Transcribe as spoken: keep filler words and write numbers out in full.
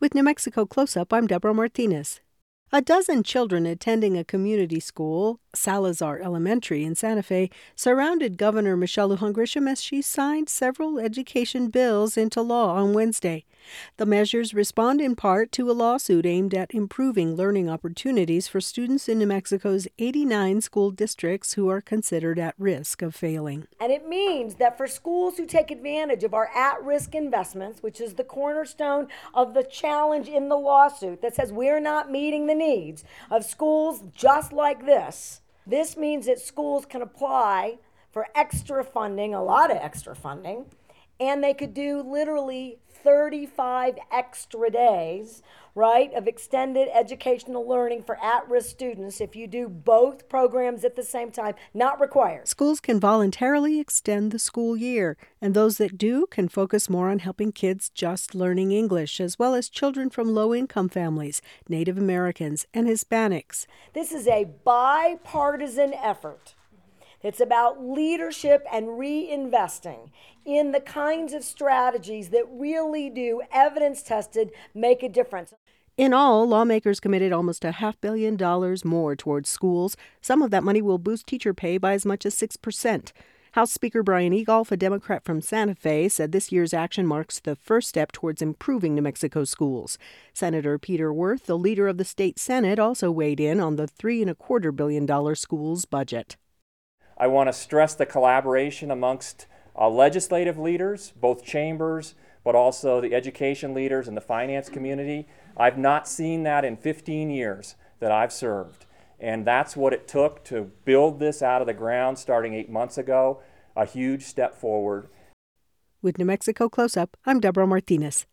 With New Mexico Close-Up, I'm Deborah Martinez. A dozen children attending a community school, Salazar Elementary in Santa Fe, surrounded Governor Michelle Lujan Grisham as she signed several education bills into law on Wednesday. The measures respond in part to a lawsuit aimed at improving learning opportunities for students in New Mexico's eighty-nine school districts who are considered at risk of failing. And it means that for schools who take advantage of our at-risk investments, which is the cornerstone of the challenge in the lawsuit that says we're not meeting the needs of schools just like this, this means that schools can apply for extra funding, a lot of extra funding, and they could do literally thirty-five extra days, right, of extended educational learning for at-risk students if you do both programs at the same time, not required. Schools can voluntarily extend the school year, and those that do can focus more on helping kids just learning English, as well as children from low-income families, Native Americans, and Hispanics. This is a bipartisan effort. It's about leadership and reinvesting in the kinds of strategies that really do, evidence-tested, make a difference. In all, lawmakers committed almost a half billion dollars more towards schools. Some of that money will boost teacher pay by as much as six percent. House Speaker Brian Egolf, a Democrat from Santa Fe, said this year's action marks the first step towards improving New Mexico schools. Senator Peter Wirth, the leader of the state Senate, also weighed in on the three and a quarter billion dollar schools budget. I want to stress the collaboration amongst uh, legislative leaders, both chambers, but also the education leaders and the finance community. I've not seen that in fifteen years that I've served. And that's what it took to build this out of the ground starting eight months ago, a huge step forward. With New Mexico Close-Up, I'm Deborah Martinez.